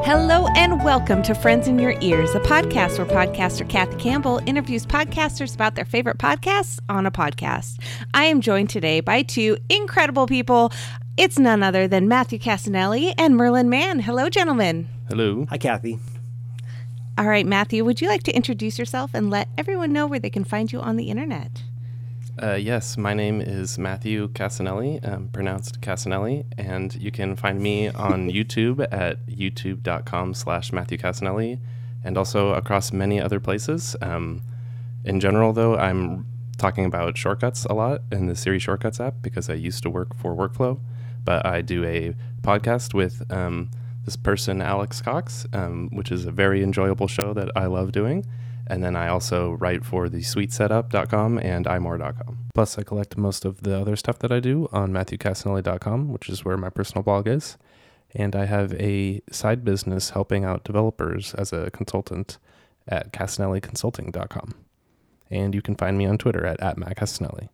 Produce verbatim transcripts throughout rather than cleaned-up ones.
Hello and welcome to Friends in Your Ears, a podcast where podcaster Kathy Campbell interviews podcasters about their favorite podcasts on a podcast. I am joined today by two incredible people. It's none other than Matthew Cassinelli and Merlin Mann. Hello, gentlemen. Hello. Hi, Kathy. All right, Matthew, would you like to introduce yourself and let everyone know where they can find you on the internet? Uh, yes, my name is Matthew Cassinelli, um, pronounced Cassinelli, and you can find me on YouTube at youtube.com slash Matthew Cassinelli, and also across many other places. Um, in general, though, I'm talking about shortcuts a lot in the Siri Shortcuts app because I used to work for Workflow, but I do a podcast with um, this person, Alex Cox, um, which is a very enjoyable show that I love doing. And then I also write for the sweet setup dot com and i more dot com. Plus, I collect most of the other stuff that I do on matthew cassinelli dot com, which is where my personal blog is. And I have a side business helping out developers as a consultant at cassinelli consulting dot com. And you can find me on Twitter at, at matt cassinelli.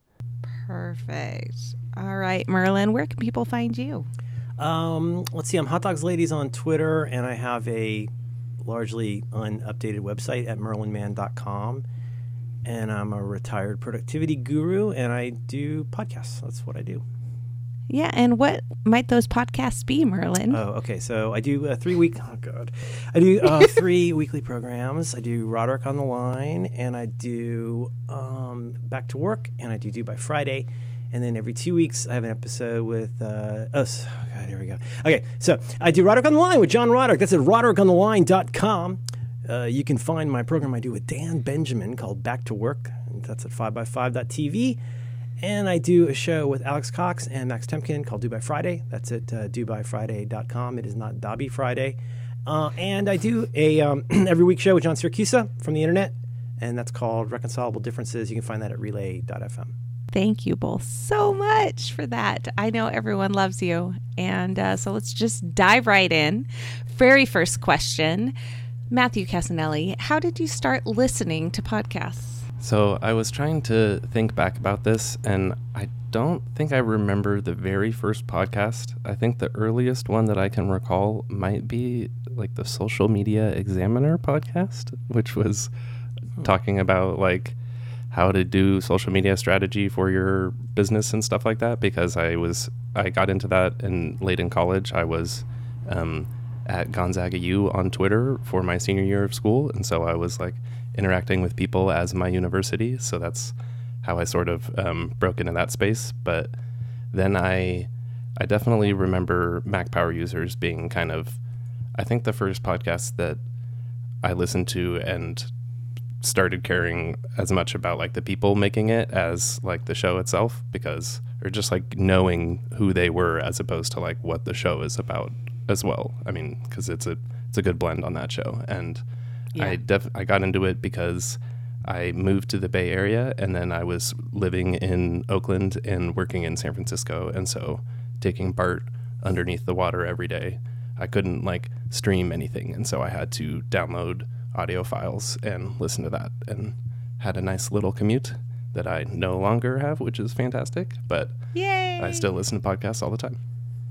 Perfect. All right, Merlin, where can people find you? Um, let's see. I'm Hot Dogs Ladies on Twitter, and I have a largely unupdated website at merlin man dot com. And I'm a retired productivity guru, and I do podcasts. That's what I do. Yeah, and what might those podcasts be, Merlin? Oh, okay. So I do a three week. Oh God, I do uh, three weekly programs. I do Roderick on the Line, and I do um, Back to Work, and I do Do by Friday. And then every two weeks, I have an episode with, uh, oh, oh God, here we go. Okay, so I do Roderick on the Line with John Roderick. That's at roderick on the line dot com. Uh, you can find my program I do with Dan Benjamin called Back to Work. That's at five by five dot t v. And I do a show with Alex Cox and Max Temkin called Do by Friday. That's at uh, do by friday dot com. It is not Dobby Friday. Uh, and I do a um, every week show with John Siracusa from the internet, and that's called Reconcilable Differences. You can find that at relay dot f m. Thank you both so much for that. I know everyone loves you. And uh, so let's just dive right in. Very first question. Matthew Cassinelli, how did you start listening to podcasts? So I was trying to think back about this, and I don't think I remember the very first podcast. I think the earliest one that I can recall might be like the Social Media Examiner podcast, which was hmm. talking about like how to do social media strategy for your business and stuff like that, because I was I got into that in late in college. I was um, at Gonzaga U on Twitter for my senior year of school, and so I was like interacting with people as my university. So that's how I sort of um, broke into that space. But then I I definitely remember Mac Power Users being kind of, I think, the first podcast that I listened to and started caring as much about like the people making it as like the show itself, because or just like knowing who they were as opposed to like what the show is about as well. I mean, because it's a it's a good blend on that show. And yeah. I def I got into it because I moved to the Bay Area, and then I was living in Oakland and working in San Francisco, and so taking BART underneath the water every day, I couldn't like stream anything, and so I had to download audio files and listen to that, and had a nice little commute that I no longer have, which is fantastic, but Yay! I still listen to podcasts all the time.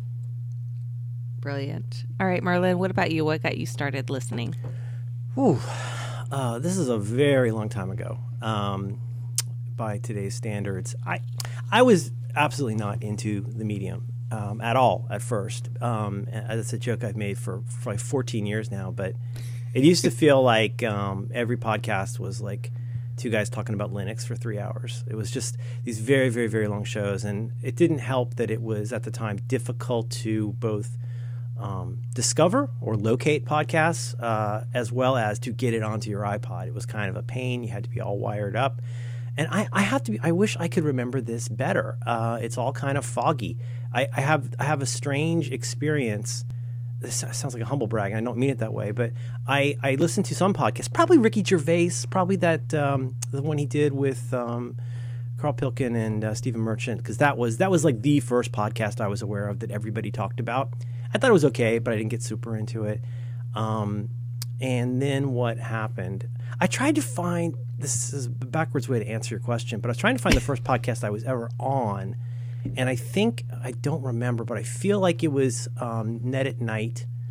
Brilliant. All right, Merlin, what about you? What got you started listening? Ooh, uh, this is a very long time ago. Um, by today's standards, I I was absolutely not into the medium um, at all at first. Um, and that's a joke I've made for, for like fourteen years now, but it used to feel like um, every podcast was like two guys talking about Linux for three hours. It was just these very, very, very long shows. And it didn't help that it was, at the time, difficult to both um, discover or locate podcasts uh, as well as to get it onto your iPod. It was kind of a pain. You had to be all wired up. And I, I have to be, I wish I could remember this better. Uh, it's all kind of foggy. I, I have I have a strange experience. This sounds like a humble brag, and I don't mean it that way, but I, I listened to some podcasts, probably Ricky Gervais, probably that um, the one he did with um, Carl Pilkin and uh, Stephen Merchant, because that was that was like the first podcast I was aware of that everybody talked about. I thought it was okay, but I didn't get super into it. Um, and then what happened? I tried to find, this is a backwards way to answer your question, but I was trying to find the first podcast I was ever on. And I think, I don't remember, but I feel like it was um, Net at Night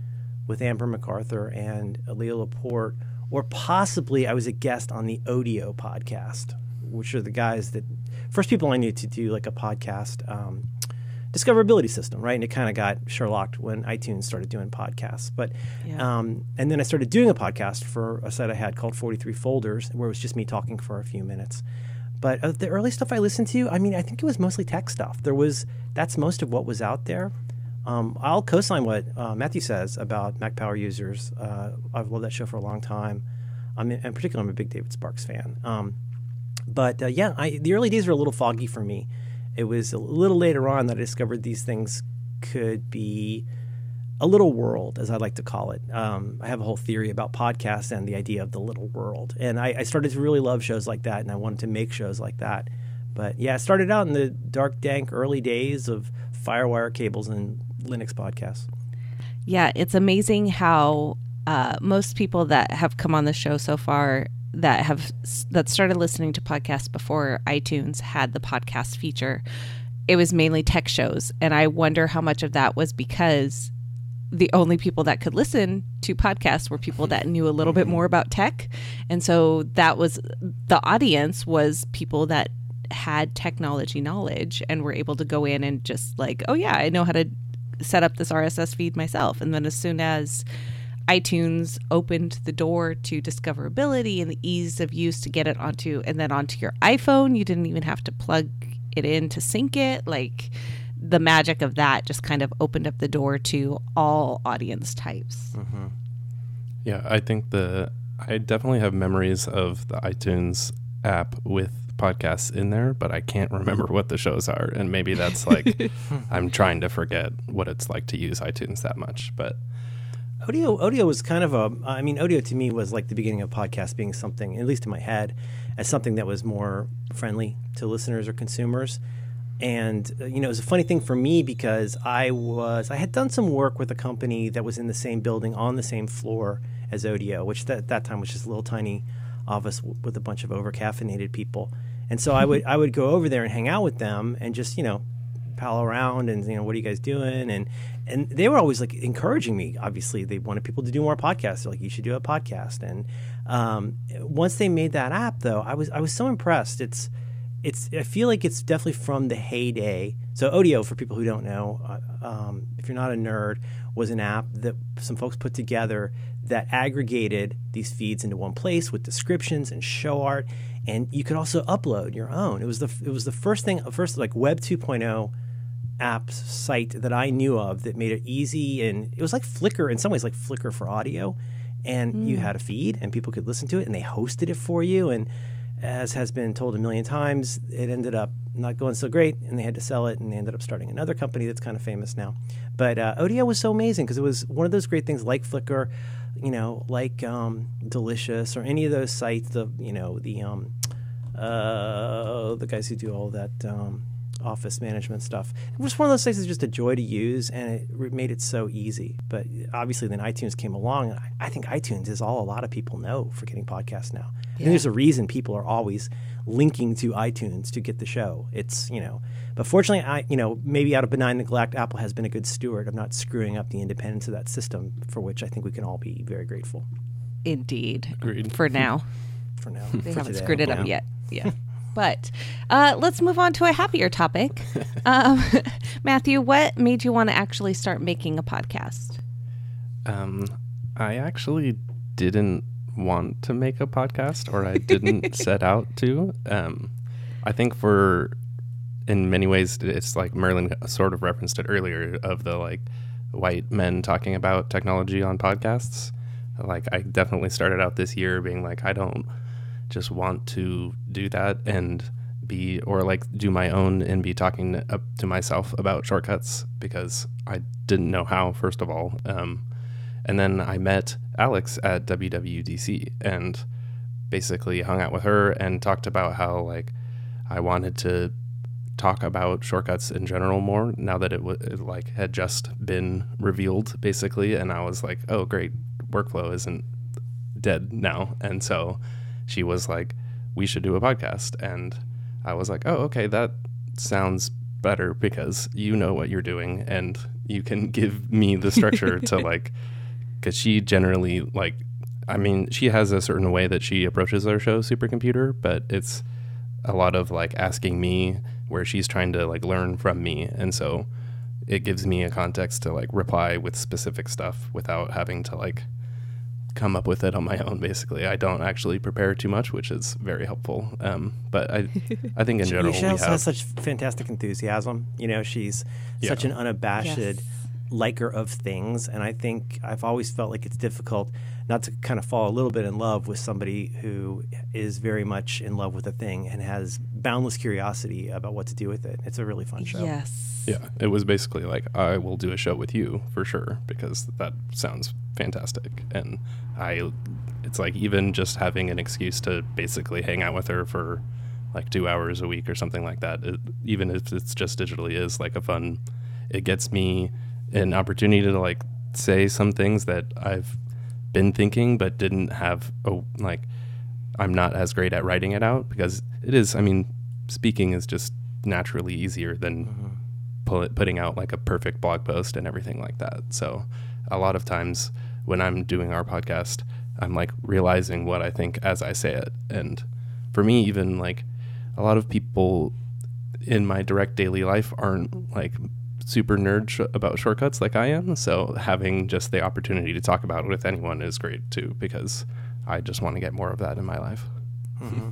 with Amber MacArthur and Leo Laporte, or possibly I was a guest on the Odeo podcast, which are the guys that first people I knew to do like a podcast um, discoverability system, right? And it kind of got Sherlocked when iTunes started doing podcasts. But Yeah. um, and then I started doing a podcast for a site I had called forty-three Folders, where it was just me talking for a few minutes. But uh, the early stuff I listened to, I mean, I think it was mostly tech stuff. There was that's most of what was out there. Um, I'll co-sign what uh, Matthew says about Mac Power Users. Uh, I've loved that show for a long time. I'm in, in particular, I'm a big David Sparks fan. Um, but uh, yeah, I, the early days were a little foggy for me. It was a little later on that I discovered these things could be a little world, as I like to call it. Um, I have a whole theory about podcasts and the idea of the little world. And I, I started to really love shows like that, and I wanted to make shows like that. But yeah, I started out in the dark, dank early days of Firewire cables and Linux podcasts. Yeah, it's amazing how uh, most people that have come on the show so far that have that started listening to podcasts before iTunes had the podcast feature, it was mainly tech shows. And I wonder how much of that was because the only people that could listen to podcasts were people that knew a little bit more about tech. And so that was the audience was people that had technology knowledge and were able to go in and just like, oh yeah, I know how to set up this R S S feed myself. And then as soon as iTunes opened the door to discoverability and the ease of use to get it onto and then onto your iPhone, you didn't even have to plug it in to sync it. Like the magic of that just kind of opened up the door to all audience types. Mm-hmm. Yeah, I think the I definitely have memories of the iTunes app with podcasts in there, but I can't remember what the shows are, and maybe that's like I'm trying to forget what it's like to use iTunes that much. But Odeo, Odeo was kind of a, I mean, Odeo to me was like the beginning of podcasts being something, at least in my head, as something that was more friendly to listeners or consumers. And, uh, you know, it was a funny thing for me because I was, I had done some work with a company that was in the same building on the same floor as Odeo, which th- at that time was just a little tiny office w- with a bunch of over-caffeinated people. And so I would I would go over there and hang out with them and just, you know, pal around and, you know, what are you guys doing? And and they were always like encouraging me. Obviously, they wanted people to do more podcasts. They're like, you should do a podcast. And um, once they made that app, though, I was I was so impressed. It's it's I feel like it's definitely from the heyday. So Odeo, for people who don't know, uh, um, if you're not a nerd, was an app that some folks put together that aggregated these feeds into one place with descriptions and show art. And you could also upload your own. It was the it was the first thing, first like Web two point oh app site that I knew of that made it easy, and it was like Flickr in some ways, like Flickr for audio. And mm. you had a feed, and people could listen to it, and they hosted it for you. And as has been told a million times, it ended up not going so great, and they had to sell it, and they ended up starting another company that's kind of famous now. But uh, Odeo was so amazing because it was one of those great things like Flickr, you know, like um, Delicious or any of those sites, the you know the um, uh, the guys who do all that um, office management stuff. It was one of those sites that's just a joy to use, and it made it so easy. But obviously, then iTunes came along, and I, I think iTunes is all a lot of people know for getting podcasts now. Yeah. I think there's a reason people are always linking to iTunes to get the show. It's, you know, but fortunately, I, you know, maybe out of benign neglect, Apple has been a good steward of not screwing up the independence of that system, for which I think we can all be very grateful. Indeed. Agreed. For now. For now. They for haven't today. screwed it yeah. up yet. Yeah. But uh, let's move on to a happier topic. um, Matthew, what made you want to actually start making a podcast? Um, I actually didn't want to make a podcast, or I didn't set out to. Um, I think for, in many ways, it's like Merlin sort of referenced it earlier, of the like white men talking about technology on podcasts. Like I definitely started out this year being like, I don't just want to do that and be, or like do my own and be talking up to myself about shortcuts, because I didn't know how, first of all. Um, and then I met Alex at W W D C and basically hung out with her and talked about how like I wanted to talk about shortcuts in general more now that it, w- it like had just been revealed basically. And I was like, oh great, workflow isn't dead now. And so she was like, we should do a podcast. And I was like, oh, okay, that sounds better because you know what you're doing and you can give me the structure to like because she generally like, I mean, she has a certain way that she approaches our show, Supercomputer, but it's a lot of like asking me where she's trying to like learn from me. And so it gives me a context to like reply with specific stuff without having to like come up with it on my own. Basically, I don't actually prepare too much, which is very helpful. Um, but I, I think in general, she we also have, has such fantastic enthusiasm. You know, she's Yeah. such an unabashed Yes. liker of things, and I think I've always felt like it's difficult not to kind of fall a little bit in love with somebody who is very much in love with a thing and has boundless curiosity about what to do with it. It's a really fun show. Yes. yeah, it was basically like, I will do a show with you for sure, because that sounds fantastic. And I, it's like even just having an excuse to basically hang out with her for like two hours a week or something like that, it, even if it's just digitally, is like a fun, it gets me an opportunity to like say some things that I've been thinking but didn't have a like I'm not as great at writing it out, because it is, I mean, speaking is just naturally easier than Mm-hmm. pull, putting out like a perfect blog post and everything like that. So a lot of times when I'm doing our podcast, I'm like realizing what I think as I say it. And for me, even like a lot of people in my direct daily life aren't like super nerd sh- about shortcuts like I am. So having just the opportunity to talk about it with anyone is great too, because I just want to get more of that in my life. Mm-hmm.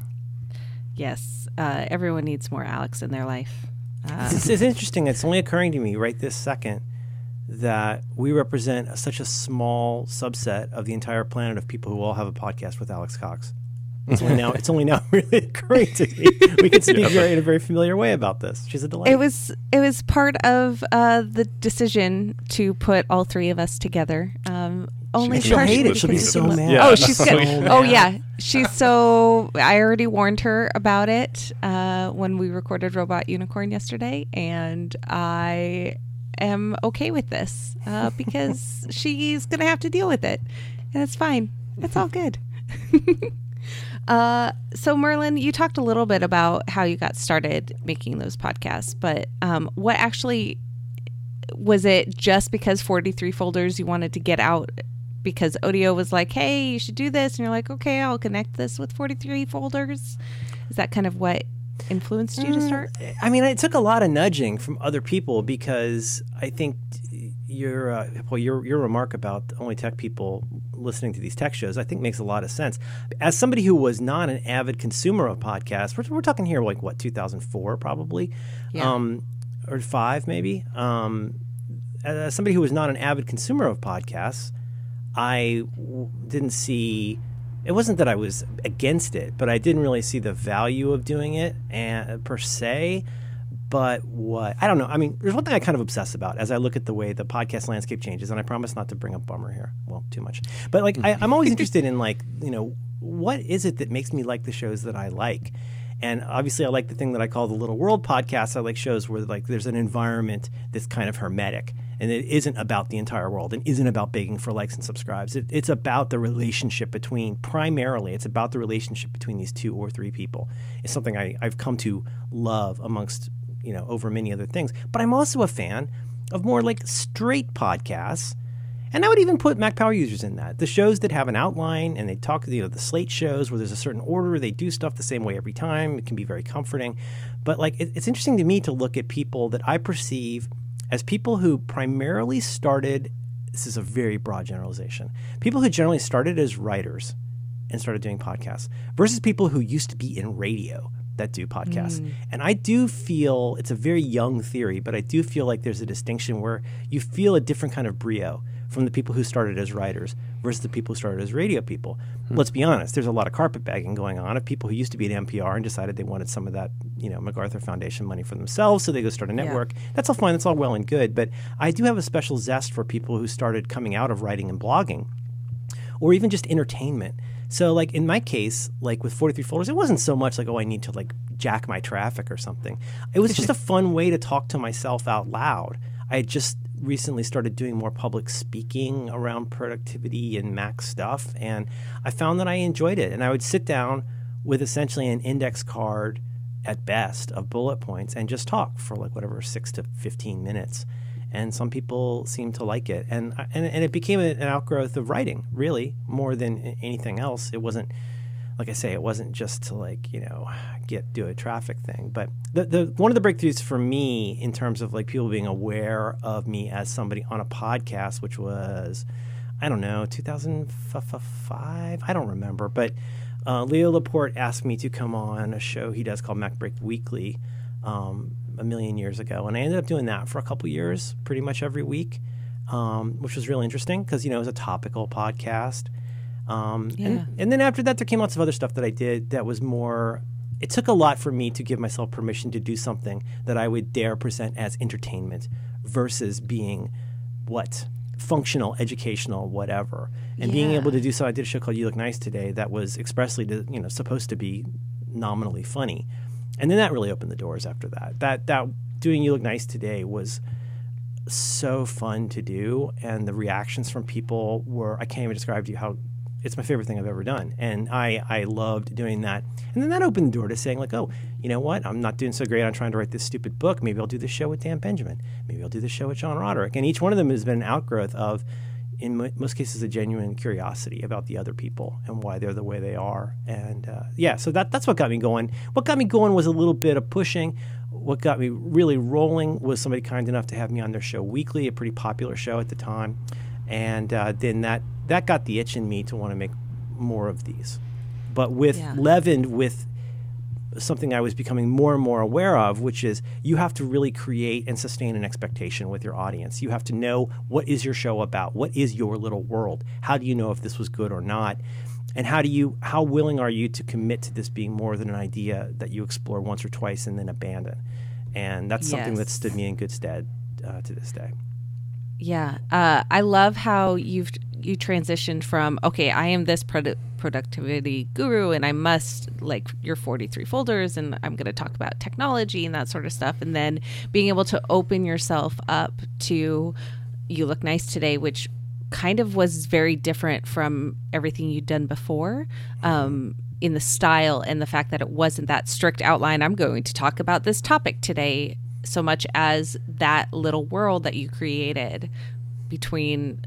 Yes. Uh, everyone needs more Alex in their life. Uh, It's, it's interesting. It's only occurring to me right this second that we represent such a small subset of the entire planet of people who all have a podcast with Alex Cox. It's only now. It's only now really occurring to me. We can speak Yeah. very, in a very familiar way about this. She's a delight. it was it was part of uh, the decision to put all three of us together. Um, only She'll partially hate it. She'll be because so she was- mad. Yeah. Oh, she's So good. mad. Oh yeah, she's so. I already warned her about it uh, when we recorded Robot Unicorn yesterday, and I am okay with this uh, because she's gonna have to deal with it, and it's fine. It's all good. Uh, so Merlin, you talked a little bit about how you got started making those podcasts, but um, what actually was it? Just because forty-three folders you wanted to get out because Odeo was like, "Hey, you should do this," and you're like, "Okay, I'll connect this with forty-three folders." Is that kind of what influenced you to start? I mean, it took a lot of nudging from other people, because I think your uh, well, your your remark about only tech people listening to these tech shows, I think, makes a lot of sense. As somebody who was not an avid consumer of podcasts, we're, we're talking here like what two thousand four probably, Yeah. um, or five maybe. Um, as somebody who was not an avid consumer of podcasts, I w- didn't see. It wasn't that I was against it, but I didn't really see the value of doing it and, per se. But what I don't know. I mean, there's one thing I kind of obsess about as I look at the way the podcast landscape changes, and I promise not to bring up Bummer here. Well, too much. But like, I, I'm always interested in like, you know, what is it that makes me like the shows that I like? And obviously, I like the thing that I call the Little World podcast. I like shows where like there's an environment that's kind of hermetic, and it isn't about the entire world, and isn't about begging for likes and subscribes. It, it's about the relationship between, primarily, it's about the relationship between these two or three people. It's something I, I've come to love amongst, you know, over many other things. But I'm also a fan of more like straight podcasts. And I would even put Mac Power Users in that. The shows that have an outline and they talk, you know, the Slate shows where there's a certain order, they do stuff the same way every time. It can be very comforting. But like, it, it's interesting to me to look at people that I perceive as people who primarily started, this is a very broad generalization, people who generally started as writers and started doing podcasts versus people who used to be in radio that do podcasts. Mm. And I do feel, it's a very young theory, but I do feel like there's a distinction where you feel a different kind of brio from the people who started as writers versus the people who started as radio people. Hmm. Let's be honest, there's a lot of carpetbagging going on of people who used to be at N P R and decided they wanted some of that, you know, MacArthur Foundation money for themselves, so they go start a network. Yeah. That's all fine, that's all well and good, but I do have a special zest for people who started coming out of writing and blogging, or even just entertainment. So like in my case, like with forty-three folders, it wasn't so much like, oh, I need to like jack my traffic or something. It was just a fun way to talk to myself out loud. I had just recently started doing more public speaking around productivity and Mac stuff, and I found that I enjoyed it. And I would sit down with essentially an index card at best of bullet points and just talk for like whatever six to fifteen minutes. and some people seem to like it. And and, and it became an outgrowth of writing, really, more than anything else. It wasn't, like I say, it wasn't just to like, you know, get do a traffic thing. But the, the one of the breakthroughs for me in terms of like people being aware of me as somebody on a podcast, which was, I don't know, two thousand five? I don't remember. But uh, Leo Laporte asked me to come on a show he does called MacBreak Weekly um, a million years ago. And I ended up doing that for a couple years, pretty much every week, um, which was really interesting because, you know, it was a topical podcast. Um, yeah. and, and then after that, there came lots of other stuff that I did that was more, it took a lot for me to give myself permission to do something that I would dare present as entertainment versus being what? Functional, educational, whatever. And yeah. being able to do so, I did a show called You Look Nice Today that was expressly, to, you know, supposed to be nominally funny. And then that really opened the doors after that. That, that doing You Look Nice Today was so fun to do. And the reactions from people were, I can't even describe to you how, it's my favorite thing I've ever done. And I, I loved doing that. And then that opened the door to saying like, oh, you know what? I'm not doing so great on trying to write this stupid book. Maybe I'll do this show with Dan Benjamin. Maybe I'll do this show with John Roderick. And each one of them has been an outgrowth of, in m- most cases, a genuine curiosity about the other people and why they're the way they are. And uh, yeah, so that that's what got me going. What got me going was a little bit of pushing. What got me really rolling was somebody kind enough to have me on their show weekly, a pretty popular show at the time. And uh, then that, that got the itch in me to want to make more of these. But with yeah. leavened with something I was becoming more and more aware of, which is you have to really create and sustain an expectation with your audience. You have to know, what is your show about? What is your little world? How do you know if this was good or not? And how do you, how willing are you to commit to this being more than an idea that you explore once or twice and then abandon? And that's something Yes. that stood me in good stead uh, to this day. Yeah. Uh, I love how you've you transitioned from, okay, I am this produ- productivity guru and I must like your forty-three folders and I'm going to talk about technology and that sort of stuff. And then being able to open yourself up to You Look Nice Today, which kind of was very different from everything you'd done before. Um, in the style and the fact that it wasn't that strict outline. I'm going to talk about this topic today, so much as that little world that you created between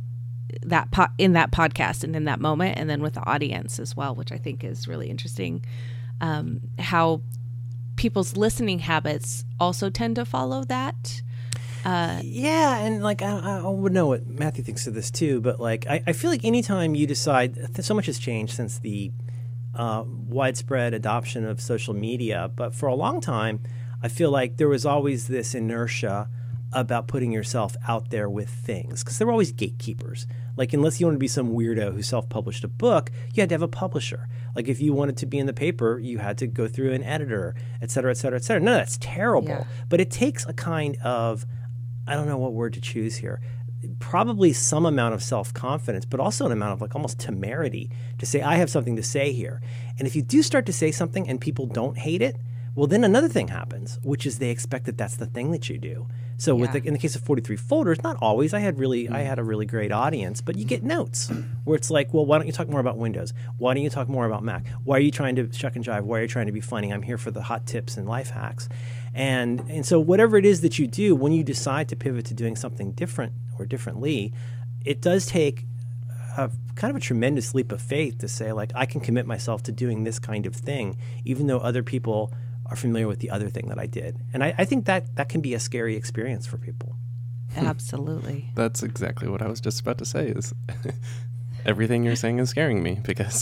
that po- in that podcast and in that moment, and then with the audience as well, which I think is really interesting. Um, how people's listening habits also tend to follow that. Uh, yeah, and like I, I would know what Matthew thinks of this too, but like I, I feel like anytime you decide, so much has changed since the uh, widespread adoption of social media, but for a long time, I feel like there was always this inertia about putting yourself out there with things, because there were always gatekeepers. Like, unless you wanted to be some weirdo who self-published a book, you had to have a publisher. Like, if you wanted to be in the paper, you had to go through an editor, et cetera, et cetera, et cetera. No, that's terrible. Yeah. But it takes a kind of, I don't know what word to choose here, probably some amount of self-confidence, but also an amount of like almost temerity to say, I have something to say here. And if you do start to say something and people don't hate it, well, then another thing happens, which is they expect that that's the thing that you do. So with Yeah. the, in the case of forty-three folders, not always. I had really, I had a really great audience, but you get notes where it's like, well, why don't you talk more about Windows? Why don't you talk more about Mac? Why are you trying to shuck and jive? Why are you trying to be funny? I'm here for the hot tips and life hacks. And and so whatever it is that you do, when you decide to pivot to doing something different or differently, it does take a kind of a tremendous leap of faith to say, like, I can commit myself to doing this kind of thing, even though other people are familiar with the other thing that I did. And I, I think that that can be a scary experience for people. Absolutely. That's exactly what I was just about to say is everything you're saying is scaring me because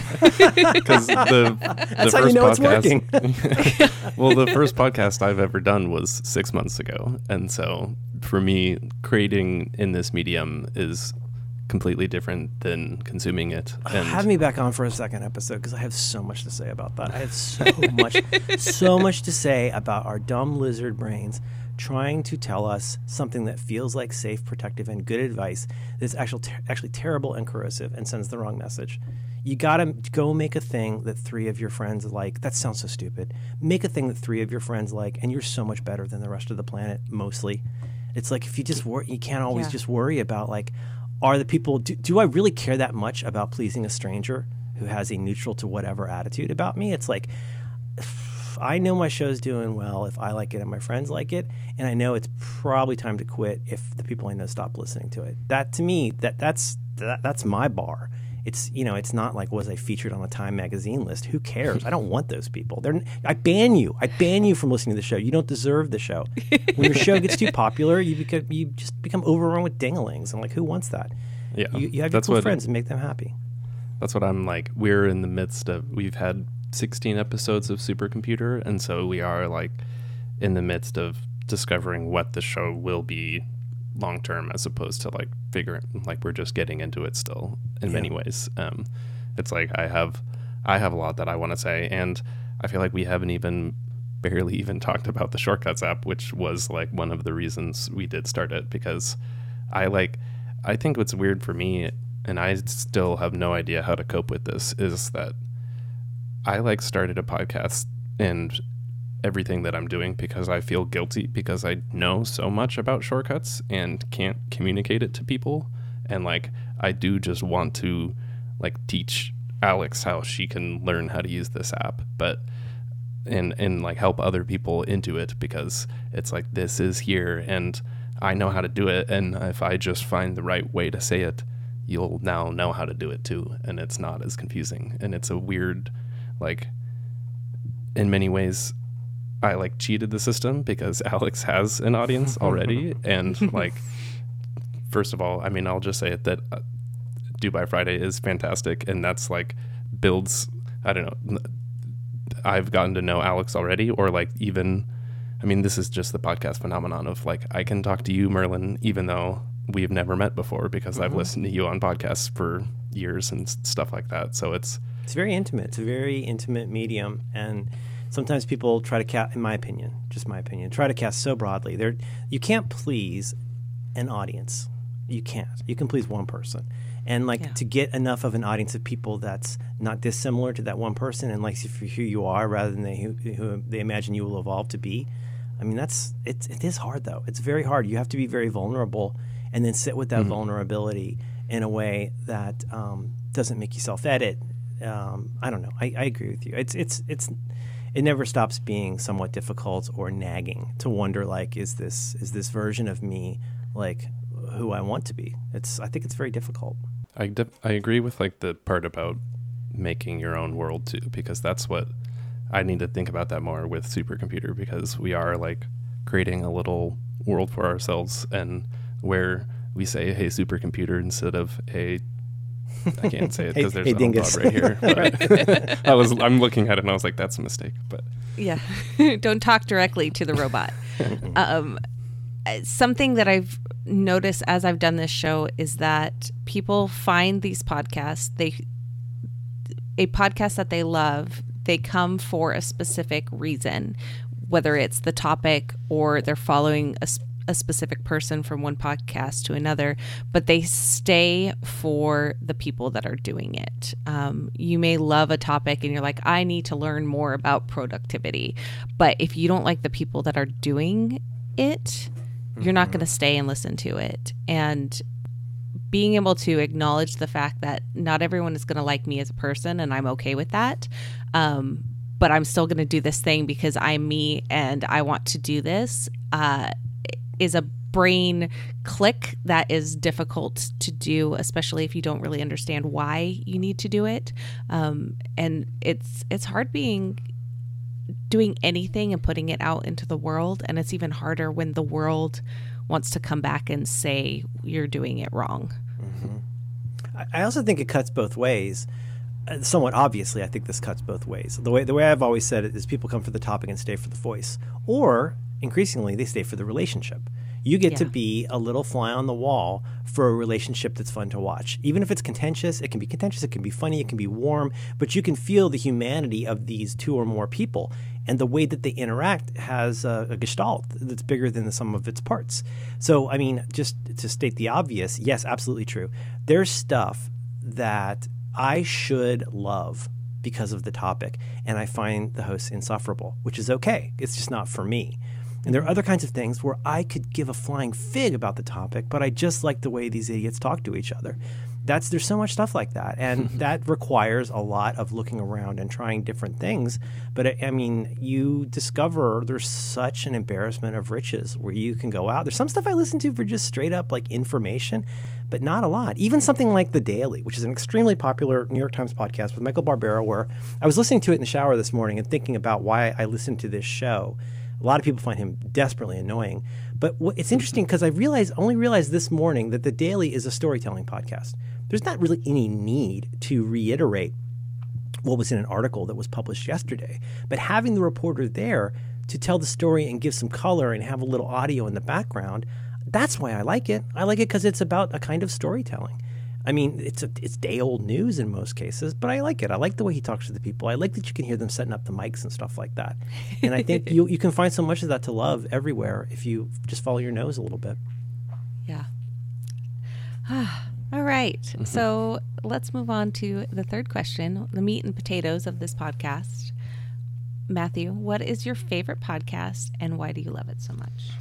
because the, the That's first how you know podcast, it's working. well, the first podcast I've ever done was six months ago. And so for me, creating in this medium is completely different than consuming it. And Have me back on for a second episode, because I have so much to say about that. I have so much, so much to say about our dumb lizard brains trying to tell us something that feels like safe, protective, and good advice that's actually ter- actually terrible and corrosive and sends the wrong message. You gotta go make a thing that three of your friends like. That sounds so stupid. Make a thing that three of your friends like, and you're so much better than the rest of the planet. Mostly, it's like if you just worry, you can't always Yeah. just worry about like, are the people, do, do I really care that much about pleasing a stranger who has a neutral to whatever attitude about me? It's like, I know my show's doing well, if I like it and my friends like it, and I know it's probably time to quit if the people I know stop listening to it. That to me, that that's that, that's my bar. It's, you know, it's not like, was I featured on a Time magazine list? Who cares? I don't want those people. They're, I ban you. I ban you from listening to the show. You don't deserve the show. When your show gets too popular, you become, you just become overrun with dinglings. I'm like, who wants that? Yeah, you, you have that's your cool what, friends and make them happy. That's what I'm like. We're in the midst of, we've had sixteen episodes of Supercomputer, and so we are like in the midst of discovering what the show will be long term, as opposed to like figuring, like we're just getting into it still in yeah. many ways. Um, it's like I have I have a lot that I want to say, and I feel like we haven't even barely even talked about the Shortcuts app, which was like one of the reasons we did start it, because I like I think what's weird for me, and I still have no idea how to cope with this, is that I like started a podcast and everything that I'm doing because I feel guilty, because I know so much about shortcuts and can't communicate it to people. And like, I do just want to like teach Alex how she can learn how to use this app, but and and like help other people into it, because it's like, this is here and I know how to do it. And if I just find the right way to say it, you'll now know how to do it too. And it's not as confusing. And it's a weird, like, in many ways, I like cheated the system because Alex has an audience already. And like, first of all, I mean, I'll just say it that uh, Do By Friday is fantastic. And that's like builds, I don't know, I've gotten to know Alex already, or like even, I mean, this is just the podcast phenomenon of like, I can talk to you, Merlin, even though we've never met before, because mm-hmm. I've listened to you on podcasts for years and stuff like that. So it's, it's very intimate. It's a very intimate medium. And sometimes people try to cast, in my opinion, just my opinion, try to cast so broadly. They're, you can't please an audience. You can't. You can please one person. And like yeah. to get enough of an audience of people that's not dissimilar to that one person and likes you for who you are rather than they, who, who they imagine you will evolve to be. I mean, that's it's it is hard though. It's very hard. You have to be very vulnerable and then sit with that mm-hmm. vulnerability in a way that um, doesn't make you self-edit. Um, I don't know. I, I agree with you. It's it's it's it never stops being somewhat difficult or nagging to wonder, like, is this is this version of me like who I want to be? It's I think it's very difficult. I def- I agree with like the part about making your own world too, because that's what I need to think about that more with Supercomputer, because we are like creating a little world for ourselves, and where we say, hey, Supercomputer, instead of a, I can't say it because hey, there's hey, a dingus right here. But I was, I'm looking at it and I was like, that's a mistake. But yeah, don't talk directly to the robot. um, something that I've noticed as I've done this show is that people find these podcasts, they, a podcast that they love, they come for a specific reason, whether it's the topic or they're following a, a specific person from one podcast to another, but they stay for the people that are doing it. Um, you may love a topic and you're like, I need to learn more about productivity. But if you don't like the people that are doing it, mm-hmm. you're not going to stay and listen to it. And being able to acknowledge the fact that not everyone is going to like me as a person, and I'm okay with that. Um, but I'm still going to do this thing because I'm me and I want to do this, uh, is a brain click that is difficult to do, especially if you don't really understand why you need to do it. Um, and it's, it's hard being, doing anything and putting it out into the world. And it's even harder when the world wants to come back and say you're doing it wrong. Mm-hmm. I also think it cuts both ways. Uh, somewhat obviously, I think this cuts both ways. The way the way I've always said it is people come for the topic and stay for the voice. Or, increasingly, they stay for the relationship. You get yeah. to be a little fly on the wall for a relationship that's fun to watch. Even if it's contentious, it can be contentious, it can be funny, it can be warm, but you can feel the humanity of these two or more people. And the way that they interact has a, a gestalt that's bigger than the sum of its parts. So, I mean, just to state the obvious, yes, absolutely true. There's stuff that I should love because of the topic, and I find the hosts insufferable, which is okay. It's just not for me. And there are other kinds of things where I could give a flying fig about the topic, but I just like the way these idiots talk to each other. that's there's so much stuff like that, and that requires a lot of looking around and trying different things. But I, I mean, you discover there's such an embarrassment of riches where you can go out. There's some stuff I listen to for just straight up like information, but not a lot. Even something like The Daily, which is an extremely popular New York Times podcast with Michael Barbaro, where I was listening to it in the shower this morning and thinking about why I listened to this show. A lot of people find him desperately annoying. But what, it's interesting because I realized, only realized this morning that The Daily is a storytelling podcast. There's not really any need to reiterate what was in an article that was published yesterday. But having the reporter there to tell the story and give some color and have a little audio in the background, that's why I like it. I like it because it's about a kind of storytelling. I mean, it's a, it's day-old news in most cases, but I like it. I like the way he talks to the people. I like that you can hear them setting up the mics and stuff like that. And I think you you can find so much of that to love everywhere if you just follow your nose a little bit. Yeah. All right. Mm-hmm. So let's move on to the third question, the meat and potatoes of this podcast. Matthew, what is your favorite podcast and why do you love it so much?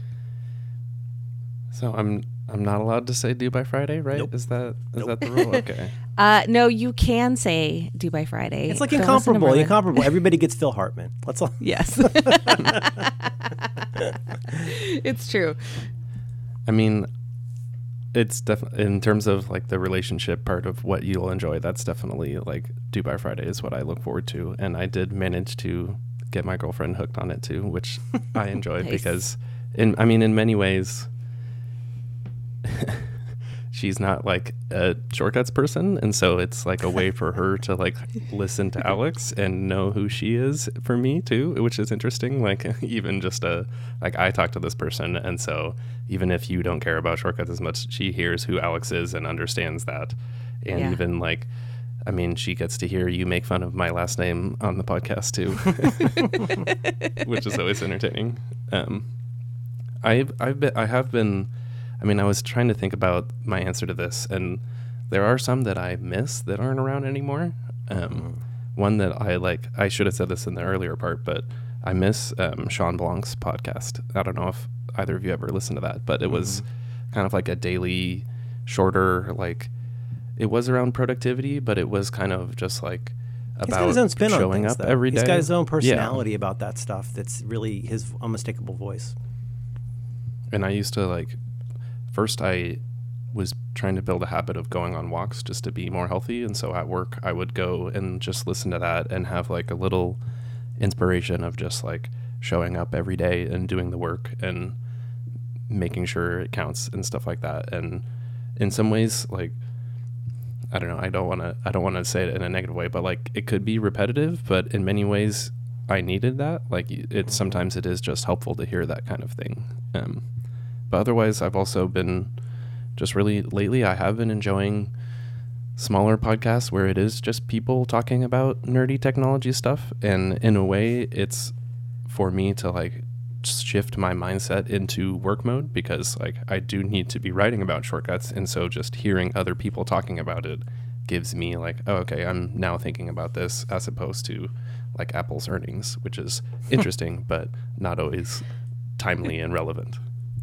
So I'm I'm not allowed to say Do by Friday, right? Nope. Is that is Nope. that the rule? Okay. Uh, no, you can say Do by Friday. It's like Don't incomparable. listen to Incomparable. Everybody gets Phil Hartman. Let's all. Yes. It's true. I mean, it's definitely in terms of like the relationship part of what you'll enjoy. That's definitely like Do by Friday is what I look forward to, and I did manage to get my girlfriend hooked on it too, which I enjoy Nice. because, in I mean, in many ways, she's not like a Shortcuts person, and so it's like a way for her to like listen to Alex and know who she is for me too, which is interesting. Like even just a like I talk to this person, and so even if you don't care about Shortcuts as much, she hears who Alex is and understands that. And Yeah. even like, I mean, she gets to hear you make fun of my last name on the podcast too, which is always entertaining. Um, I've I've been I have been. I mean, I was trying to think about my answer to this, and there are some that I miss that aren't around anymore. Um, mm-hmm. One that I like, I should have said this in the earlier part, but I miss um, Sean Blanc's podcast. I don't know if either of you ever listened to that, but it mm-hmm. was kind of like a daily, shorter, like, it was around productivity, but it was kind of just like about He's got his own spin on showing things, up though. every day. He's got his own personality Yeah. about that stuff that's really his unmistakable voice. And I used to like, first I was trying to build a habit of going on walks just to be more healthy. And so at work, I would go and just listen to that and have like a little inspiration of just like showing up every day and doing the work and making sure it counts and stuff like that. And in some ways, like, I don't know, I don't want to, I don't want to say it in a negative way, but like it could be repetitive, but in many ways I needed that. Like it, sometimes it is just helpful to hear that kind of thing. Um, But otherwise, I've also been just really lately, I have been enjoying smaller podcasts where it is just people talking about nerdy technology stuff. And in a way, it's for me to like shift my mindset into work mode because like I do need to be writing about Shortcuts. And so just hearing other people talking about it gives me like, oh, okay, I'm now thinking about this as opposed to like Apple's earnings, which is interesting, but not always timely and relevant.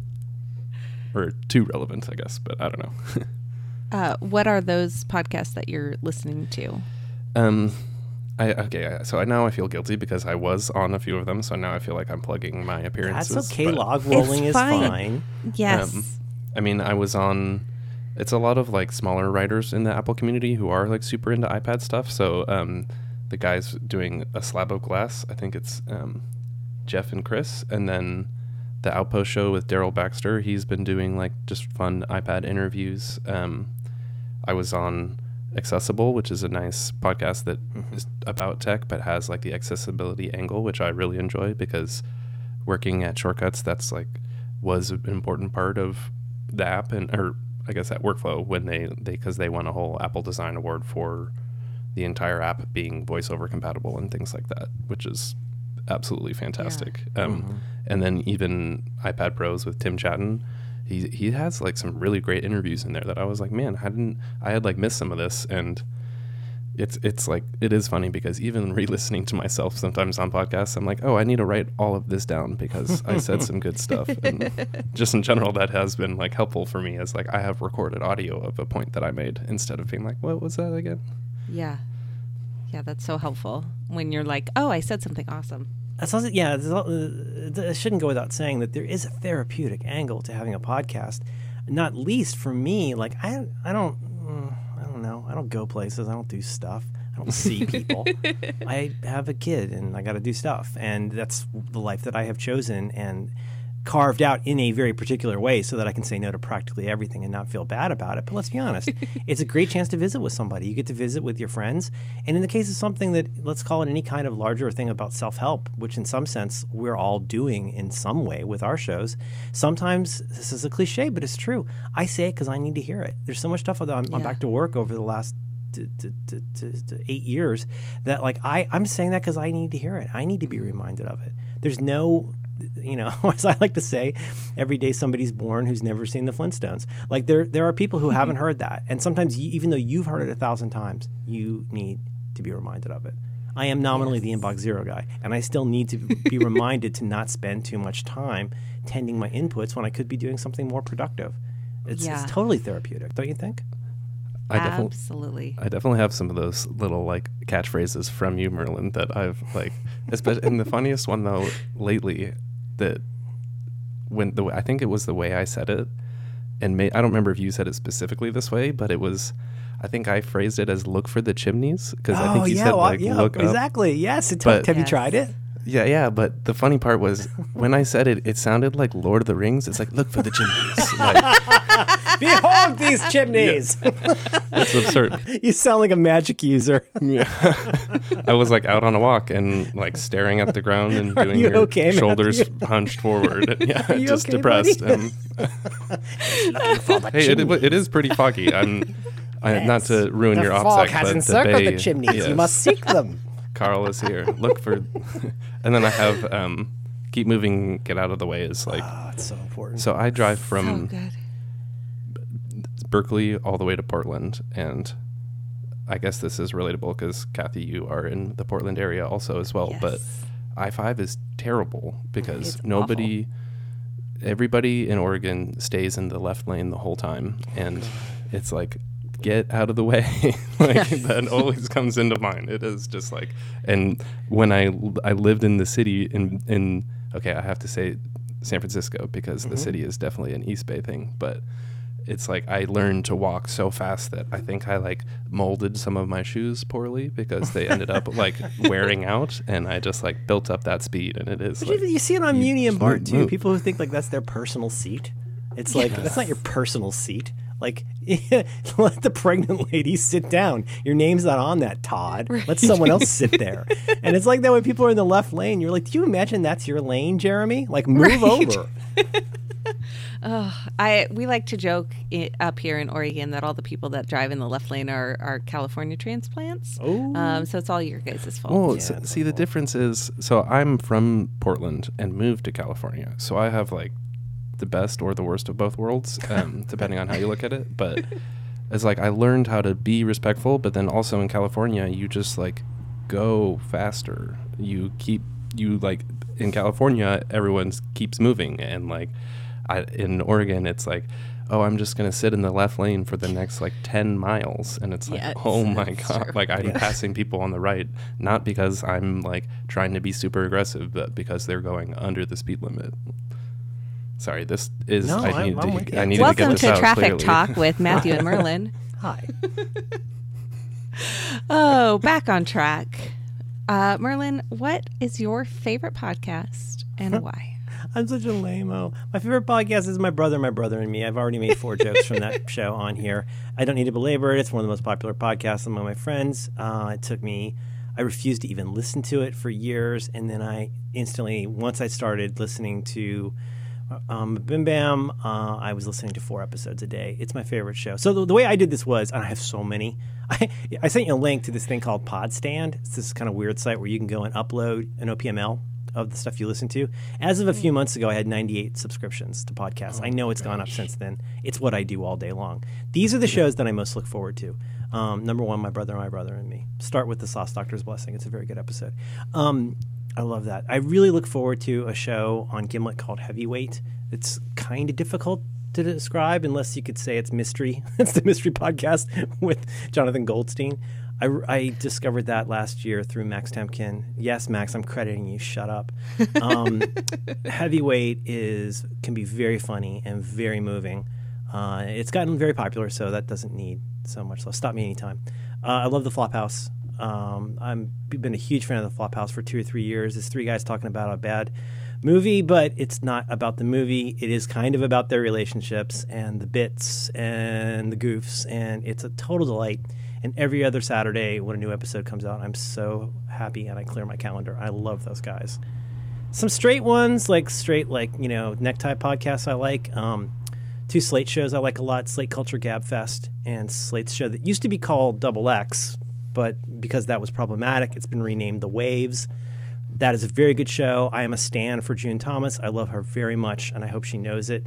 Or too relevant, I guess, but I don't know. Uh, what are those podcasts that you're listening to? Um, I okay, so I, now I feel guilty because I was on a few of them, so now I feel like I'm plugging my appearances. That's okay. but, Log rolling It's is fine. fine. Yes. Um, I mean, I was on. It's a lot of like smaller writers in the Apple community who are like super into iPad stuff. So um, the guys doing A Slab of Glass, I think it's um, Jeff and Chris, and then the Outpost Show with Daryl Baxter. He's been doing like just fun iPad interviews. Um, I was on Accessible, which is a nice podcast that mm-hmm. is about tech, but has like the accessibility angle, which I really enjoy because working at Shortcuts, that's like was an important part of the app and, or I guess at Workflow when they, they, cause they won a whole Apple Design Award for the entire app being voice over compatible and things like that, which is absolutely fantastic. Yeah. Um, mm-hmm. And then even iPad Pros with Tim Chatton, he he has like some really great interviews in there that I was like, man, I didn't, I had like missed some of this. And it's it's like it is funny because even re-listening to myself sometimes on podcasts, I'm like, oh, I need to write all of this down because I said some good stuff. And just in general, that has been like helpful for me, as like I have recorded audio of a point that I made instead of being like, what was that again? Yeah. Yeah, that's so helpful when you're like, oh, I said something awesome. That's also, yeah, it shouldn't go without saying that there is a therapeutic angle to having a podcast, not least for me. Like, I, I don't, I don't know. I don't go places. I don't do stuff. I don't see people. I have a kid and I got to do stuff. And that's the life that I have chosen and carved out in a very particular way so that I can say no to practically everything and not feel bad about it. But let's be honest, it's a great chance to visit with somebody. You get to visit with your friends. And in the case of something that, let's call it any kind of larger thing about self-help, which in some sense we're all doing in some way with our shows, sometimes this is a cliche, but it's true. I say it because I need to hear it. There's so much stuff that I'm, yeah. I'm back to work over the last To, to, to, to, to eight years that like I, I'm saying that because I need to hear it. I need to be reminded of it. There's no, you know, as I like to say, every day somebody's born who's never seen the Flintstones. Like there there are people who haven't heard that. And sometimes you, even though you've heard it a thousand times, you need to be reminded of it. I am nominally yes. the Inbox Zero guy, and I still need to be reminded to not spend too much time tending my inputs when I could be doing something more productive. It's, yeah. it's totally therapeutic, don't you think? I definitely, Absolutely. I definitely have some of those little like catchphrases from you, Merlin, that I've like, especially, and the funniest one though lately that when the I think it was the way I said it, and may, I don't remember if you said it specifically this way, but it was, I think I phrased it as "look for the chimneys" because oh, I think you yeah, said well, like yeah, "look exactly. up." Yes, it's but, have yes. you tried it? Yeah, yeah, but the funny part was when I said it, it sounded like Lord of the Rings. It's like, look for the chimneys. Like, behold these chimneys. Yeah. That's absurd. You sound like a magic user. Yeah. I was like out on a walk and like staring at the ground and Are doing you your okay, shoulders Matthew? hunched forward. And, yeah, Are you just okay, depressed. buddy? And, hey, it, it is pretty foggy. I'm I, Yes. not to ruin the your fog OPSEC, has but encircled the, the, bay, chimneys. yes. You must seek them. Carl is here. Look for, and then I have um, keep moving, get out of the way is like. Oh, it's so important. So I drive So from good. Berkeley all the way to Portland, and I guess this is relatable because Kathy, you are in the Portland area also as well. Yes. But I five is terrible because It's nobody, everybody in Oregon stays in the left lane the whole time, and it's like, get out of the way. Like that always comes into mind. It is just like, and when I I lived in the city in in okay, I have to say San Francisco because mm-hmm. the city is definitely an East Bay thing, but it's like I learned to walk so fast that I think I like molded some of my shoes poorly because they ended up like wearing out, and I just like built up that speed, and it is But like, you, you see it on you Muni and just Bart move, too. move. People who think like that's their personal seat. It's like, Yes. that's not your personal seat. Like, let the pregnant lady sit down. Your name's not on that, Todd. Right. Let someone else sit there. And it's like that when people are in the left lane. You're like, do you imagine that's your lane, Jeremy? Like, move Right. over. Oh, I we like to joke i up here in Oregon that all the people that drive in the left lane are, are California transplants. Oh. Um, so it's all your guys' fault. Well, Yeah, so, it's see, the awful. difference is, so I'm from Portland and moved to California, so I have like the best or the worst of both worlds, um, depending on how you look at it. But it's like I learned how to be respectful, but then also in California, you just like go faster. You keep you like in California, everyone keeps moving, and like I, in Oregon, it's like, oh, I'm just gonna sit in the left lane for the next like ten miles, and it's like, Yes, oh my that's god, true. like I'm Yeah. passing people on the right, not because I'm like trying to be super aggressive, but because they're going under the speed limit. Sorry, this is No, I I'm- needed I'm to with you. I needed Welcome to get this to out Traffic clearly. Talk with Matthew and Merlin. Hi. Oh, back on track. Uh, Merlin, what is your favorite podcast and why? I'm such a lame-o. My favorite podcast is My Brother, My Brother and Me. I've already made four jokes from that show on here. I don't need to belabor it. It's one of the most popular podcasts among my friends. Uh, it took me, I refused to even listen to it for years. And then I instantly, once I started listening to um, Bim Bam, uh, I was listening to four episodes a day. It's my favorite show. So the, the way I did this was, and I have so many, I, I sent you a link to this thing called Podstand. It's this kind of weird site where you can go and upload an O P M L of the stuff you listen to. As of a few months ago, I had ninety-eight subscriptions to podcasts. Oh I know it's gone up since then. It's what I do all day long. These are the shows that I most look forward to. Um, number one, My Brother, My Brother and Me. Start with The Sauce Doctor's Blessing. It's a very good episode. Um, I love that. I really look forward to a show on Gimlet called Heavyweight. It's kind of difficult to describe unless you could say it's mystery. It's the mystery podcast with Jonathan Goldstein. I, I discovered that last year through Max Temkin. Yes, Max, I'm crediting you. Shut up. Um, Heavyweight is can be very funny and very moving. Uh, it's gotten very popular, so that doesn't need so much love. Stop me anytime. Uh, I love the Flophouse. Um, I've been a huge fan of the Flophouse for two or three years. It's three guys talking about a bad movie, but it's not about the movie. It is kind of about their relationships and the bits and the goofs, and it's a total delight. And every other Saturday when a new episode comes out, I'm so happy and I clear my calendar. I love those guys. Some straight ones, like straight, like, you know, necktie podcasts I like. Um, two Slate shows I like a lot, Slate Culture Gab Fest and Slate's show that used to be called Double X, but because that was problematic, it's been renamed The Waves. That is a very good show. I am a stan for June Thomas. I love her very much, and I hope she knows it.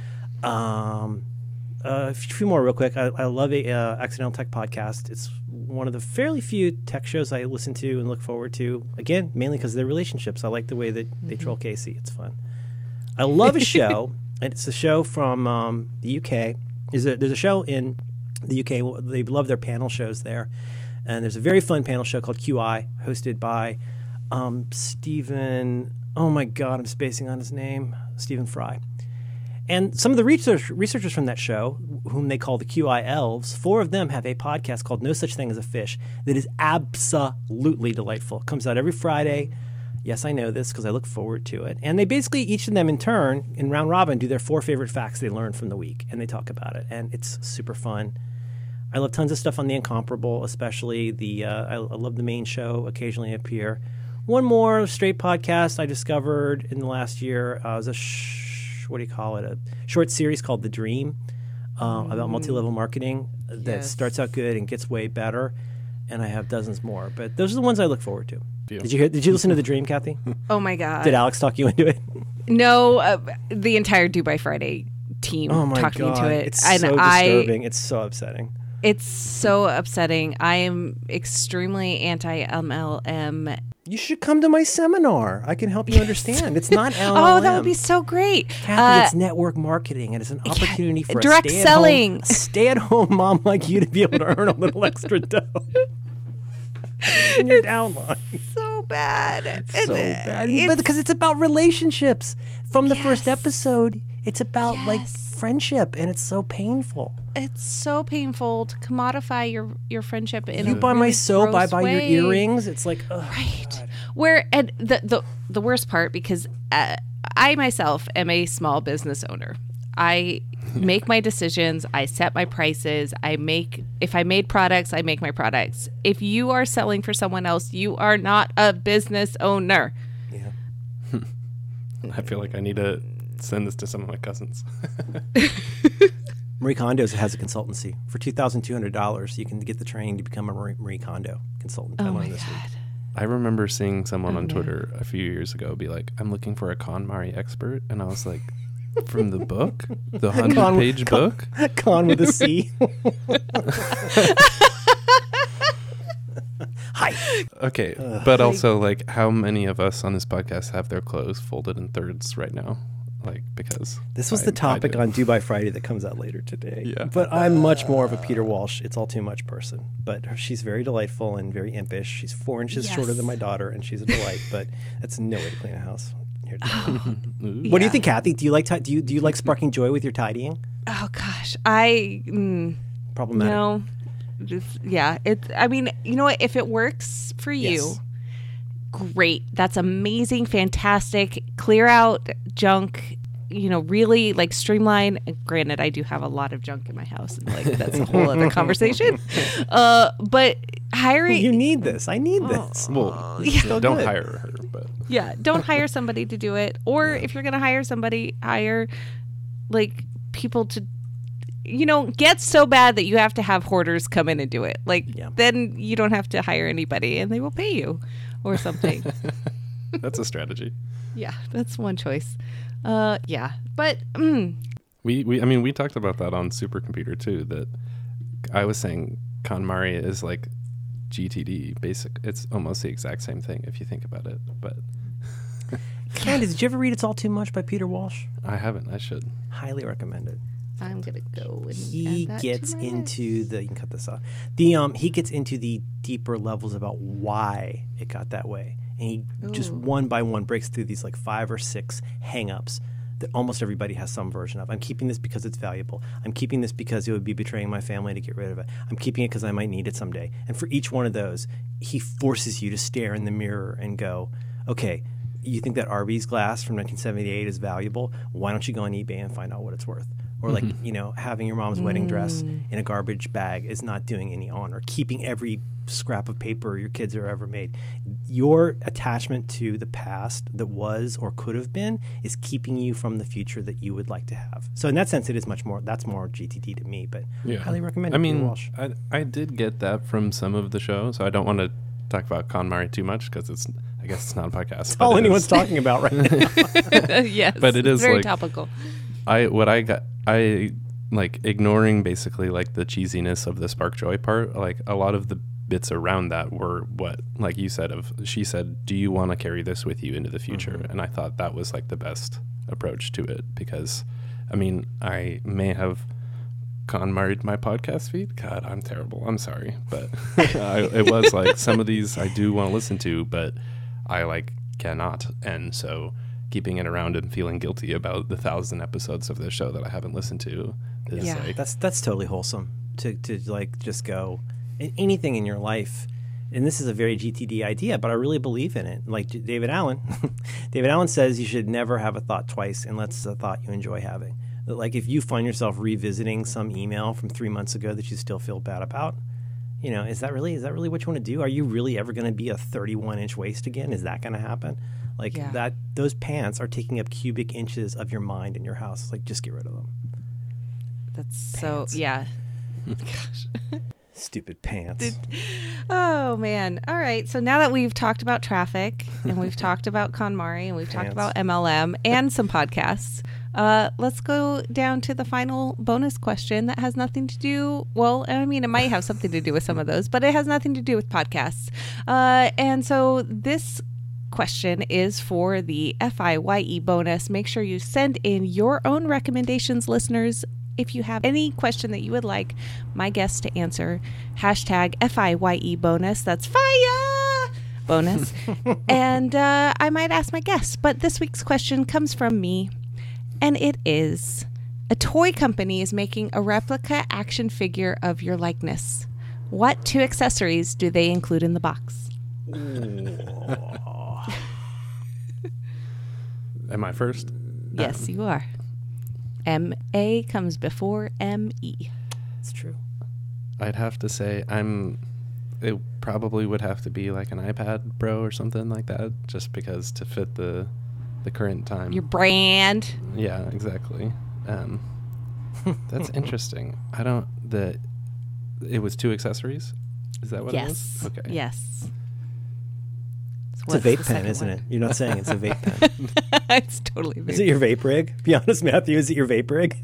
Um, uh, a few more real quick. I, I love a uh, Accidental Tech podcast. It's one of the fairly few tech shows I listen to and look forward to. Again, mainly because of their relationships. I like the way that they mm-hmm. troll Casey. It's fun. I love a show, and it's a show from um, the U K. There's a, there's a show in the U K. They love their panel shows there. And there's a very fun panel show called Q I, hosted by um, Stephen, oh my God, I'm spacing on his name, Stephen Fry. And some of the research, researchers from that show, whom they call the Q I elves, four of them have a podcast called No Such Thing as a Fish that is absolutely delightful. It comes out every Friday. Yes, I know this because I look forward to it. And they basically, each of them in turn, in round robin, do their four favorite facts they learned from the week. And they talk about it. And it's super fun. I love tons of stuff on The Incomparable, especially the, uh, I, I love the main show, occasionally appear. One more straight podcast I discovered in the last year uh, was a, sh- what do you call it, a short series called The Dream uh, mm. about multi-level marketing that yes. starts out good and gets way better. And I have dozens more, but those are the ones I look forward to. Yeah. Did you hear, did you listen to The Dream, Kathy? Oh my God. Did Alex talk you into it? No, uh, the entire Do by Friday team oh my talking God. into it. It's and so disturbing. I, it's so upsetting. It's so upsetting. I am extremely anti-M L M. You should come to my seminar. I can help you understand. It's not L L M. Oh, that would be so great. Kathy, uh, it's network marketing, and it's an opportunity for direct a stay selling. At home, stay-at-home mom like you to be able to earn a little extra dough in your downline. So bad. It's so bad. It's, but because it's about relationships. From the yes. first episode, it's about yes. like friendship, and it's so painful. It's so painful to commodify your your friendship in you a buy really my soap, I buy way. your earrings. It's like, oh, right. God. Where and the the the worst part, because uh, I myself am a small business owner. I make my decisions. I set my prices. I make if I made products, I make my products. If you are selling for someone else, you are not a business owner. Yeah. I feel like I need to send this to some of my cousins. Marie Kondo's has a consultancy. For two thousand two hundred dollars, you can get the training to become a Marie, Marie Kondo consultant. Oh I my learned this God. week. I remember seeing someone oh, on man. Twitter a few years ago be like, I'm looking for a KonMari expert. And I was like, from the book? The hundred-page book? Con with a C. Hi. Okay, uh, but also, like, how many of us on this podcast have their clothes folded in thirds right now? Like, because this was I, the topic on Do by Friday that comes out later today. Yeah. But I'm much more of a Peter Walsh, it's all too much person. But her, she's very delightful and very impish. She's four inches yes. shorter than my daughter, and she's a delight. But that's no way to clean a house. Here oh, what yeah. do you think, Kathy? Do you like ti- do you do you like sparking joy with your tidying? Oh gosh, I mm, problematic. No, just, yeah. It's. I mean, you know what? If it works for you. Yes. Great. That's amazing. Fantastic. Clear out junk, you know, really like streamline. Granted, I do have a lot of junk in my house. And, like, that's a whole other conversation. Uh, but hiring. You need this. I need this. Oh, well, yeah. don't good. hire her, but. Yeah. Don't hire somebody to do it. Or yeah. if you're going to hire somebody, hire like people to, you know, get so bad that you have to have hoarders come in and do it. Like, yeah. then you don't have to hire anybody and they will pay you. Or something. That's a strategy. Yeah, that's one choice. Uh, yeah, but mm. we we I mean we talked about that on Supercomputer too. That I was saying KonMari is like G T D. Basic. It's almost the exact same thing if you think about it. But Candy, did you ever read It's All Too Much by Peter Walsh? I haven't. I should. Highly recommended. I'm gonna go. And He add that gets to my into list. the. You can cut this off. The um he gets into the deeper levels about why it got that way, and he just Ooh. one by one breaks through these like five or six hang-ups that almost everybody has some version of. I'm keeping this because it's valuable. I'm keeping this because it would be betraying my family to get rid of it. I'm keeping it because I might need it someday. And for each one of those, he forces you to stare in the mirror and go, okay, you think that Arby's glass from nineteen seventy-eight is valuable? Why don't you go on eBay and find out what it's worth? Or like, you know, having your mom's wedding dress in a garbage bag is not doing any honor. Keeping every scrap of paper your kids have ever made. Your attachment to the past that was or could have been is keeping you from the future that you would like to have. So in that sense, it is much more, that's more G T D to me, but highly recommend I it, Peter mean, Walsh. I, I did get that from some of the show, so I don't want to talk about KonMari too much because it's, I guess it's not a podcast. That's but all it anyone's is- talking about right now. Yes, But it is very like- topical. I what I got I like ignoring basically like the cheesiness of the Spark Joy part. Like a lot of the bits around that were what, like you said, of she said, "Do you want to carry this with you into the future?" Mm-hmm. And I thought that was like the best approach to it because, I mean, I may have KonMari'd my podcast feed. God, I'm terrible. I'm sorry, but I, it was like some of these I do want to listen to, but I like cannot, and so. Keeping it around and feeling guilty about the thousand episodes of this show that I haven't listened to is Yeah. like That's that's totally wholesome to, to like just go in anything in your life. And this is a very G T D idea, but I really believe in it. Like David Allen, David Allen says you should never have a thought twice unless it's a thought you enjoy having. That, like if you find yourself revisiting some email from three months ago that you still feel bad about, you know, is that really is that really what you want to do? Are you really ever going to be a thirty-one inch waist again? Is that going to happen? Like Yeah. that, those pants are taking up cubic inches of your mind in your house. It's like, just get rid of them. That's Pants. so yeah. Gosh. Stupid pants. Oh man. All right. So now that we've talked about traffic and we've talked about KonMari and we've talked Pants. about M L M and some podcasts, uh, let's go down to the final bonus question that has nothing to do. Well, I mean, it might have something to do with some of those, but it has nothing to do with podcasts. Uh, and so this question is for the F I Y E bonus. Make sure you send in your own recommendations, listeners. If you have any question that you would like my guests to answer, hashtag F I Y E bonus. That's fire bonus. And uh, I might ask my guests. But this week's question comes from me, and it is: a toy company is making a replica action figure of your likeness. What two accessories do they include in the box? Am I first? Yes, Um, you are. M A comes before M E. It's true. I'd have to say I'm. It probably would have to be like an iPad Pro or something like that, just because to fit the the current time. Your brand. Yeah, exactly. Um, that's interesting. I don't. The it was two accessories. Is that what Yes. it was? Okay. Yes. It's a vape pen, isn't it? You're not saying it's a vape pen. it? It's totally vape. Is it your vape rig? Be honest, Matthew. Is it your vape rig?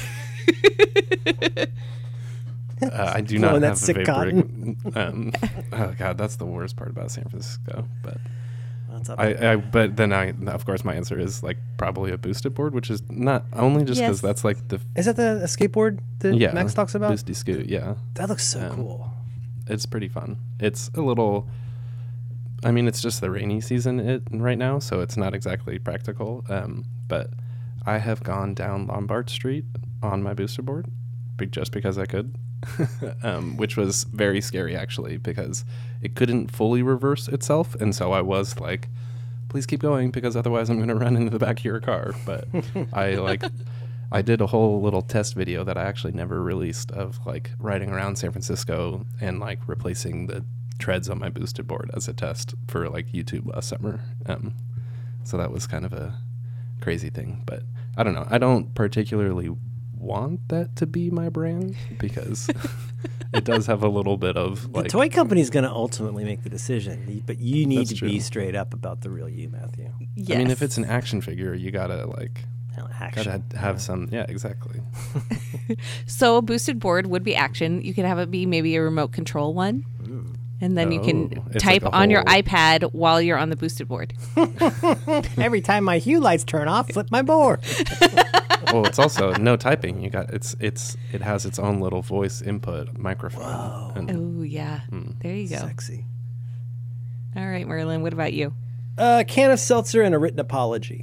Uh, I do Blowing not that have a sick vape cotton. rig. Um, oh god, that's the worst part about San Francisco. But What's up? I, I, but then I, of course, my answer is like probably a boosted board, which is not only just because Yes. that's like the Is that the a skateboard that yeah Max talks about? Boosty Scoot. Yeah, That looks so Um, cool. it's pretty fun. It's a little. I mean, it's just the rainy season it right now, so it's not exactly practical. Um, but I have gone down Lombard Street on my booster board, be- just because I could, um, which was very scary actually because it couldn't fully reverse itself, and so I was like, "Please keep going, because otherwise I'm going to run into the back of your car." But I like. I did a whole little test video that I actually never released of like riding around San Francisco and like replacing the treads on my boosted board as a test for like YouTube last summer. Um, so that was kind of a crazy thing, but I don't know. I don't particularly want that to be my brand because it does have a little bit of The like, toy company's going to ultimately make the decision, but you need That's to true. be straight up about the real you, Matthew. Yes. I mean, if it's an action figure, you gotta like, Well, action. Gotta have some, yeah, exactly. So a boosted board would be action. You could have it be maybe a remote control one. Mm. And then you Oh, can it's type like a on your whole- iPad while you're on the boosted board. Every time my hue lights turn off, flip my board. Well, it's also no typing. You got it's it's it has its own little voice input microphone. Whoa. And Oh, yeah. There you go. Sexy. All right, Merlin, what about you? A can of seltzer and a written apology.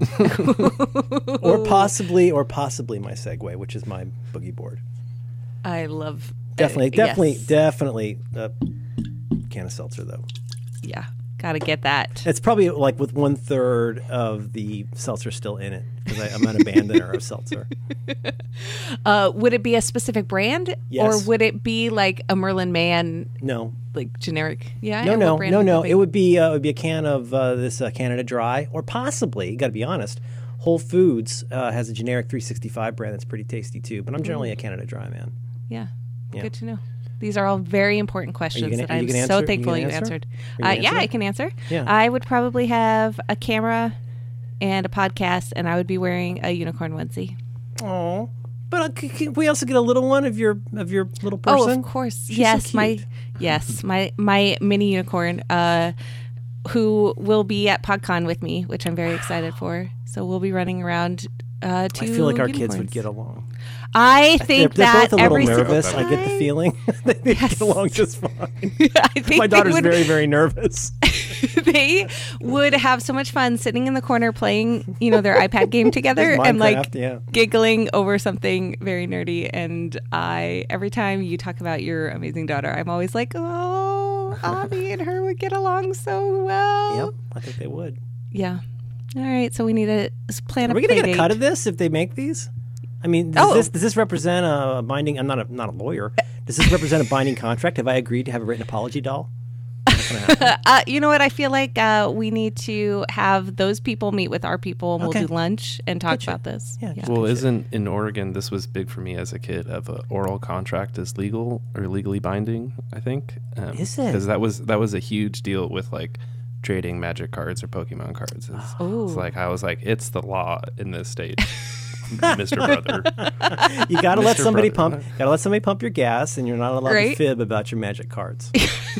or possibly, or possibly my Segway, which is my boogie board. I love... Definitely, uh, definitely, yes. definitely a can of seltzer, though. Yeah, got to get that. It's probably like with one third of the seltzer still in it because I'm an abandoner of seltzer. Uh, would it be a specific brand? Yes. Or would it be like a Merlin Man, No, like generic? Yeah. no, and no, what brand no, would no. be? It would be uh, it would be a can of uh, this uh, Canada Dry, or possibly, got to be honest, Whole Foods uh, has a generic three sixty-five brand that's pretty tasty too. But I'm generally a Canada Dry man. Yeah. Yeah. Good to know. These are all very important questions gonna- that are you I'm gonna so answer? thankful You you gonna answer? answered. Are you Uh, gonna yeah, answer? I can answer. Yeah. I would probably have a camera and a podcast, and I would be wearing a unicorn onesie. Oh, but uh, c- can we also get a little one of your of your little Oh, person? of course. She's so yes, my cute. yes, my my mini unicorn, uh, who will be at PodCon with me, which I'm very excited for. So we'll be running around. Uh, two I feel like our kids unicorns. would get along. I They're, think they're that both a little every single nervous. I get the time- feeling they they Yes. get along just fine. I think My they daughter's would- very, very nervous. they would have so much fun sitting in the corner playing, you know, their iPad game together Just and like Minecraft, yeah. giggling over something very nerdy. And I, every time you talk about your amazing daughter, I'm always like, oh, Abby and her would get along so well. Yep, I think they would. Yeah. All right. So we need to s- plan Are a we gonna play get a date. cut of this if they make these? I mean, does Oh. this does this represent a binding? I'm not a not a lawyer. Does this represent a binding contract? Have I agreed to have a written apology doll? What's gonna happen? Uh, you know what? I feel like uh, we need to have those people meet with our people, and Okay. we'll do lunch and talk Good shit. about this. Yeah, just Well, good shit. isn't in Oregon, this was big for me as a kid, of a oral contract is legal or legally binding, I think. Um, Is it? Because that was that was a huge deal with like trading Magic cards or Pokemon cards. It's, Ooh. it's like I was like, it's the law in this state, Mister Brother. You gotta let Mister somebody Brother. pump. Gotta let somebody pump your gas, and you're not allowed to Right. fib about your magic cards.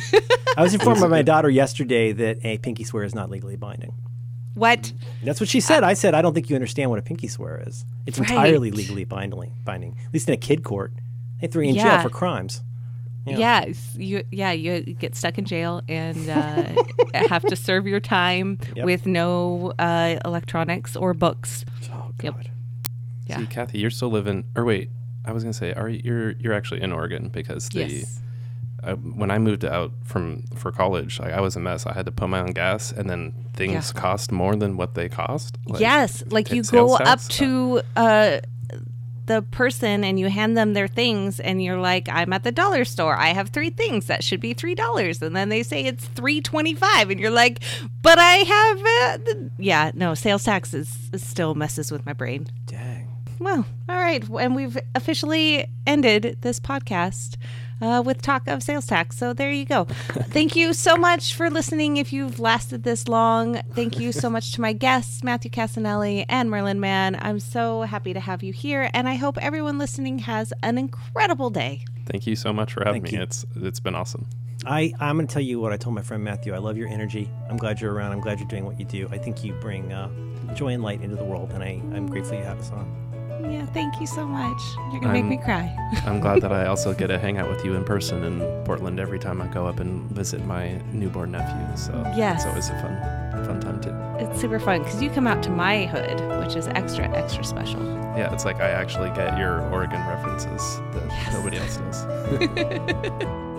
I was informed by my daughter yesterday that a pinky swear is not legally binding. What? That's what she said. I said, I don't think you understand what a pinky swear is. It's Right. entirely legally binding. Binding, at least in a kid court. They throw you in jail Yeah. for crimes. Yeah. Yeah, it's- you yeah you get stuck in jail and uh, have to serve your time Yep. with no uh, electronics or books. Oh Yep. God. Yeah. See, Kathy, you're still living. Or wait, I was gonna say, are you, you're you're actually in Oregon because the Yes. uh, when I moved out from for college, like, I was a mess. I had to put my own gas, and then things Yeah. cost more than what they cost. Like, Yes, like t- you sales go up tax? to uh, the person and you hand them their things, and you're like, "I'm at the dollar store. I have three things that should be three dollars," and then they say it's three twenty-five, and you're like, "But I have." Uh, the-" Yeah, no, sales tax is, is still messes with my brain. Dang. Well, all right. And we've officially ended this podcast uh, with talk of sales tax. So there you go. Thank you so much for listening. If you've lasted this long, thank you so much to my guests, Matthew Casanelli and Merlin Mann. I'm so happy to have you here. And I hope everyone listening has an incredible day. Thank you so much for having Thank me. you. It's it's been awesome. I, I'm going to tell you what I told my friend Matthew. I love your energy. I'm glad you're around. I'm glad you're doing what you do. I think you bring uh, joy and light into the world, and I, I'm grateful you have us on. Yeah, thank you so much. You're going to make I'm- me cry. I'm glad that I also get to hang out with you in person in Portland every time I go up and visit my newborn nephew. So Yes. it's always a fun fun time too. It's super fun because you come out to my hood, which is extra, extra special. Yeah, it's like I actually get your Oregon references that Yes. nobody else does.